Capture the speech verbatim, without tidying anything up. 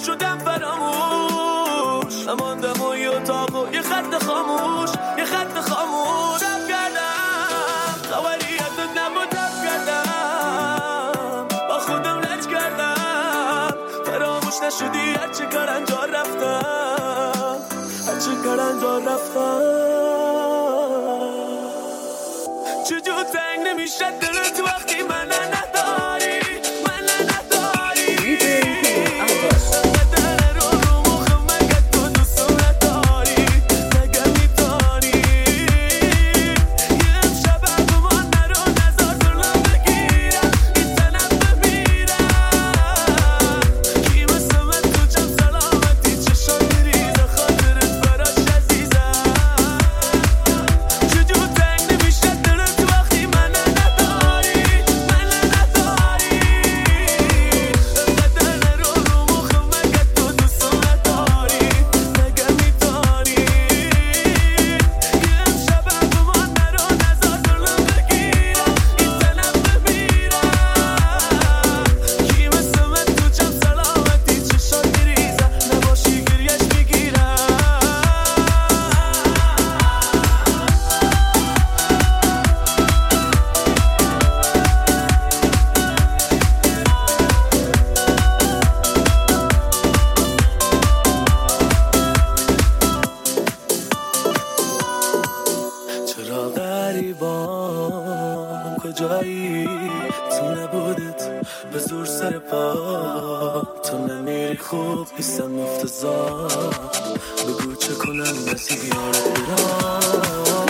شدم فراموش، نماندم و یه اتاق و یه خط خاموش، یه خط خاموش. تب کردم خبری ازت نبود، تب کردم با خودم لج کردم، فراموش نشدی هرچه کار انجام رفتم، هرچه کار انجام رفتم. چجور تنگ نمیشه دلت وقتی من نداری، من نداری. بدن رو رو مخم مگه تو دوستو نداری، مگه میداری. یه امشب اگمان نرو نزار دلم بگیرم، این تنم بمیرم. کی مثل من تو جمع سلامتی چشم میریزه، خاطرت براش عزیزم. چجور تنگ نمیشه دلت وقتی من نداری، من نداری. بدن رو رو مخم مگه تو دوستو نداری، مگه میداری. یه امشب اگمان نرو نزار دلم بگیرم، این تنم بمیرم. کی مثل من تو جمع سلامتی چشم میریزه، نباشی گریش میگیرم. چرا غریبان کجایی، تو نبودت به زور سر پا، تو نمیری خوب نیستم افتضاح، بگو چه کنم نسی بیارت برام.